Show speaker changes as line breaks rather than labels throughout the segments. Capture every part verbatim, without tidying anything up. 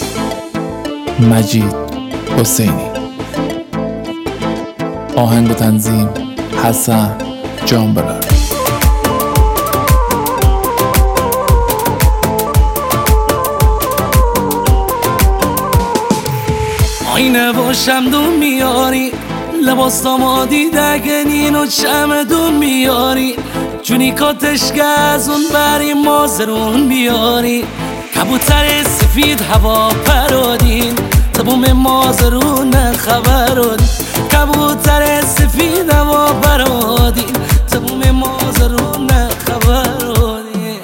مجید حسینی. آهنگ و تنظیم حسن جانبلار.
آینه و شمدون میاری، لباس دامادی دگنین و چمدون میاری، جونی کاتش گزون بری مازرون بیاری، کبوتر سفید هوا پرادین تبوم مازرون خبرون، کبوتر سفید هوا پرادین تبوم مازرون خبرون.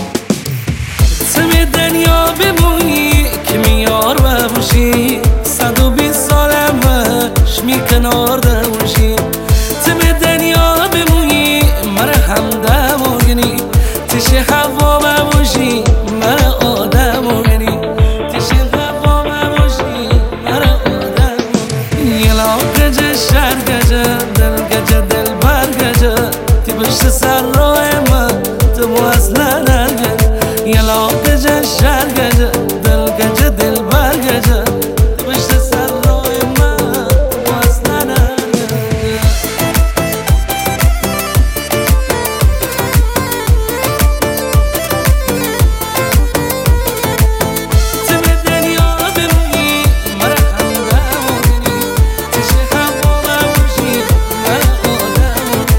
تم دنیا بمونی که میار ببوشی، صد و بیست سالم باش می کنار دوشی. تم دنیا بمونی مره همدم و گنی، تش هوا ببوشی مره آدم و گنی، تش هوا ببوشی مره آدم و گنی. یلا گجه شهر گجه دل گجه دل بر گجه، تی پشت سر راه من تو باز ننگه. یلا گجه شهر گجه دل گجه دل بر گجه، تی پشت سر راه من تو باز ننگه. تم دنیا بمونی مره همدم و گنی، تش هوا ببوشی مره آدم و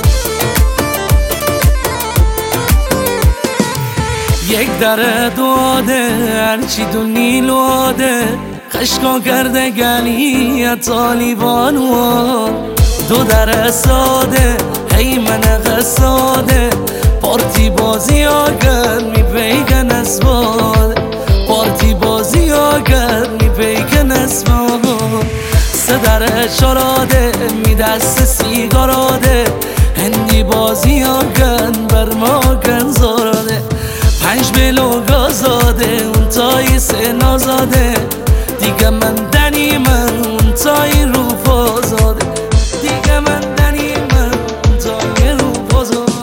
گنی. یک در داده هرچی دو نیلواده، خشکا کرده گلی طالبانو، دو در ساده هی من قصاده، پارتی بازی آگر می پیکن اسباده، پارتی بازی آگر می پیکن اسباده. سه در چراده می دست سیگاراده، هندی بازی آگر بر ما کن زاراده، پنج بلو گازاده اون تای سه نازاده، دیگه من دنی من اون تای رو پازاده، دیگه من دنی من اون تای رو پازاده.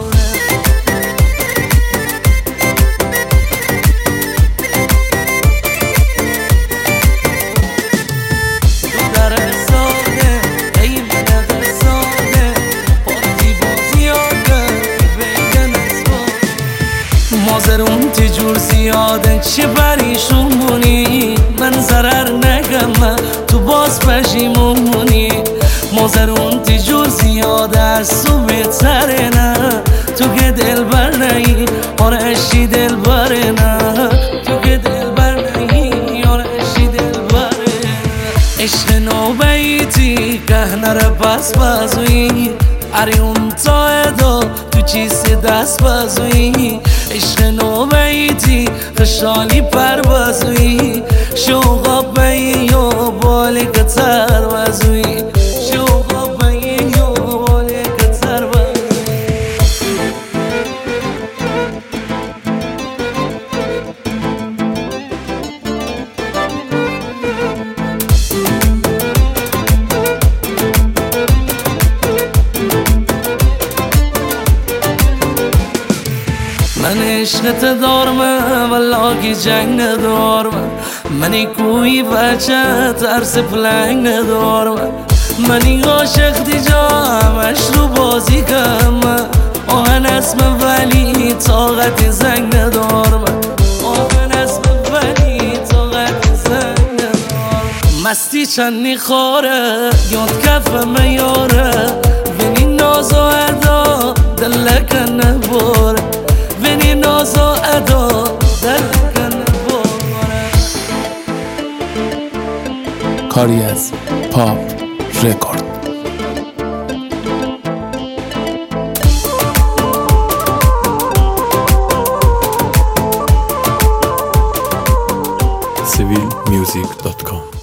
دو در ساده ای من قصاده، پارتی بازی آگر بگن اسباده. مازرون تجور زیاده چه پریشون مونی، من ضرر نگم تو باز پشیمون مونی. مازرون تجور زیاده از تو بهتره نه، تو که دل بر نهی آرشی دل بره نه، تو که دل بر نهی آرشی دل بره. عشق نوبیتی که نره پس بازوی، اری اون تا ادا تو چیزی دست بازوی. عشق نوبیتی خشالی پر بازوی، شوقا بایی و بالی کتر بازوی، شوقا بایی و بالی کتر بازوی. من عشقت دارم والا کی جنگ ندارم، منی کوی بچه ترس پلنگ ندارم، منی عاشق دی جامش رو بازی کم، آهن اسم ولی طاقت زنگ ندارم، آهن اسم ولی طاقت زنگ ندارم. مستی چندی خوره یاد کف میاره، بینی ناز و ادا دلک نباره، بینی ناز و ادا دلک نباره.
کاری از پاپ رکورد.
سیویل میوزیک دات کام